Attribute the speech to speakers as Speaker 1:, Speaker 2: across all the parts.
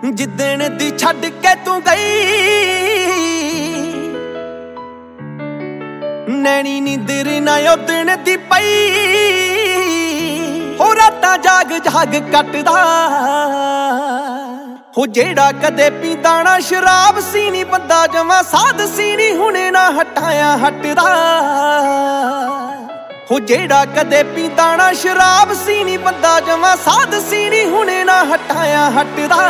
Speaker 1: ਜਿੱਦਣ ਦੀ ਛੱਡ ਕੇ ਤੂੰ ਗਈ ਨੈਣੀ ਨੀਂਦਰ ਨਾ ਉਦਣ ਦੀ ਪਈ ਹੋ ਰਾਤਾਂ ਜਾਗ ਜਾਗ ਕੱਟਦਾ ਹੋ ਜਿਹੜਾ ਕਦੇ ਪੀਂਦਾ ਨਾ ਸ਼ਰਾਬ ਸੀ ਨੀ ਬੰਦਾ ਜਮਾ ਸਾਧ ਸੀ ਨੀ ਹੁਣੇ ਨਾ ਹਟਾਇਆ ਹਟਦਾ ਹੋ ਜਿਹੜਾ ਕਦੇ ਪੀਂਦਾ ਨਾ ਸ਼ਰਾਬ ਸੀ ਨੀ ਬੰਦਾ ਜਮਾ ਸਾਧ ਸੀ ਨੀ ਹੁਣੇ ਨਾ ਹਟਾਇਆ ਹਟਦਾ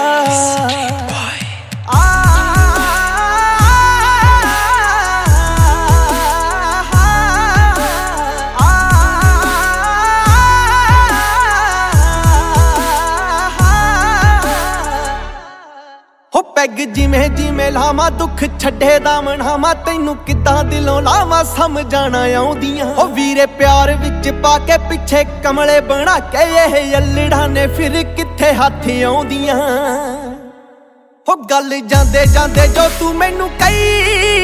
Speaker 1: ਹੋ ਪੈਗ ਜਿਵੇਂ ਜਿਵੇਂ ਲਾਵਾਂ ਦੁੱਖ ਛੱਡੇ ਦਾ ਮਨਾਵਾਂ ਤੈਨੂੰ ਕਿੱਦਾਂ ਦਿਲੋਂ ਲਾਵਾਂ ਸਮਝਾਣਾ ਆਉਂਦੀਆਂ ਹੋ ਵੀਰੇ ਪਿਆਰ ਵਿੱਚ ਪਾ ਕੇ ਪਿੱਛੇ ਕਮਲੇ ਬਣਾ ਕੇ ਇਹ ਅਲੜਾਂ ਨੇ ਫਿਰ ਕਿੱਥੇ ਹੱਥ ਆਉਂਦੀਆਂ ਹੋ ਗੱਲ ਜਾਂਦੇ ਜਾਂਦੇ ਜੋ ਤੂੰ ਮੈਨੂੰ ਕਹੀ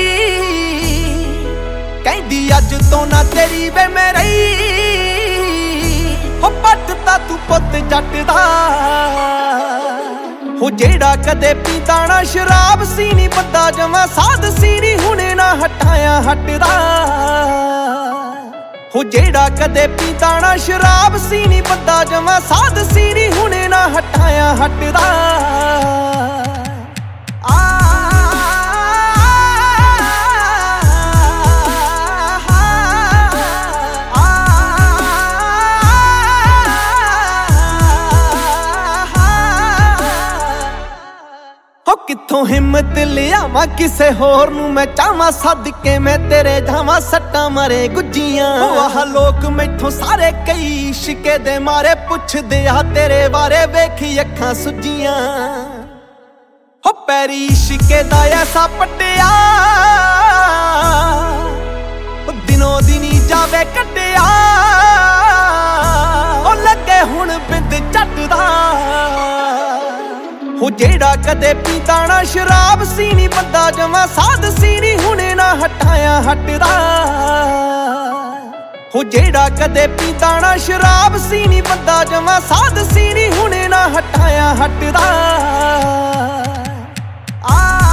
Speaker 1: ਕਹਿੰਦੀ ਅੱਜ ਤੋਂ ਨਾ ਤੇਰੀ ਵੇ ਮੈਂ ਰਹੀ ਹੋ ਪੱਟਦਾ ਤੂੰ ਪੁੱਤ ਜੱਟ ਦਾ ਹੋ ਜਿਹੜਾ ਕਦੇ ਪੀਂਦਾ ਨਾ ਸ਼ਰਾਬ ਸੀ ਨੀ ਬੰਦਾ ਜਮਾ ਸਾਧ ਸੀ ਨੀ ਹੁਣੇ ਨਾ ਹਟਾਇਆ ਹਟਦਾ ਹੋ ਜਿਹੜਾ ਕਦੇ ਪੀਂਦਾ ਨਾ ਸ਼ਰਾਬ ਸੀ ਨੀ ਬੰਦਾ ਜਮਾ ਸਾਧ ਸੀ ਨੀ ਹੁਣੇ ਨਾ ਹਟਾਇਆ ਹਟਦਾ ਕਿੱਥੋਂ ਹਿੰਮਤ ਲਿਆਵਾਂ ਕਿਸੇ ਹੋਰ ਨੂੰ ਮੈਂ ਚਾਹਾਂ ਸਦਕੇ ਮੈਂ ਤੇਰੇ ਜਾਵਾਂ ਸੱਟਾਂ ਮਾਰੇ ਗੁੱਜੀਆਂ ਆਹ ਲੋਕ ਮੈਥੋਂ ਸਾਰੇ ਕਈ ਇਸ਼ਕੇ ਦੇ ਮਾਰੇ ਪੁੱਛਦੇ ਆ ਤੇਰੇ ਬਾਰੇ ਵੇਖੀ ਅੱਖਾਂ ਸੁੱਜੀਆਂ ਹੋ ਪੈਰੀ ਇਸ਼ਕੇ ਦਾ ਐਸਾ ਪੱਟਿਆ ਦਿਨੋਂ ਦਿਨੀ ਜਾਵੇ ਕੱਟਿਆ ਉਹ ਲੱਗੇ ਹੁਣ ਬਿੰਦ ਝੱਟਦਾ ਹੋ ਜਿਹੜਾ ਕਦੇ ਪੀਂਦਾ ਨਾ ਸ਼ਰਾਬ ਸੀ ਨੀ ਬੰਦਾ ਜਮਾ ਸਾਧ ਸੀ ਨੀ ਹੁਣੇ ਨਾ ਹਟਾਇਆ ਹਟਦਾ ਹੋ ਜਿਹੜਾ ਕਦੇ ਪੀਂਦਾ ਨਾ ਸ਼ਰਾਬ ਸੀ ਨੀ ਬੰਦਾ ਜਮਾ ਸਾਧ ਸੀ ਨੀ ਹੁਣੇ ਨਾ ਹਟਾਇਆ ਹਟਦਾ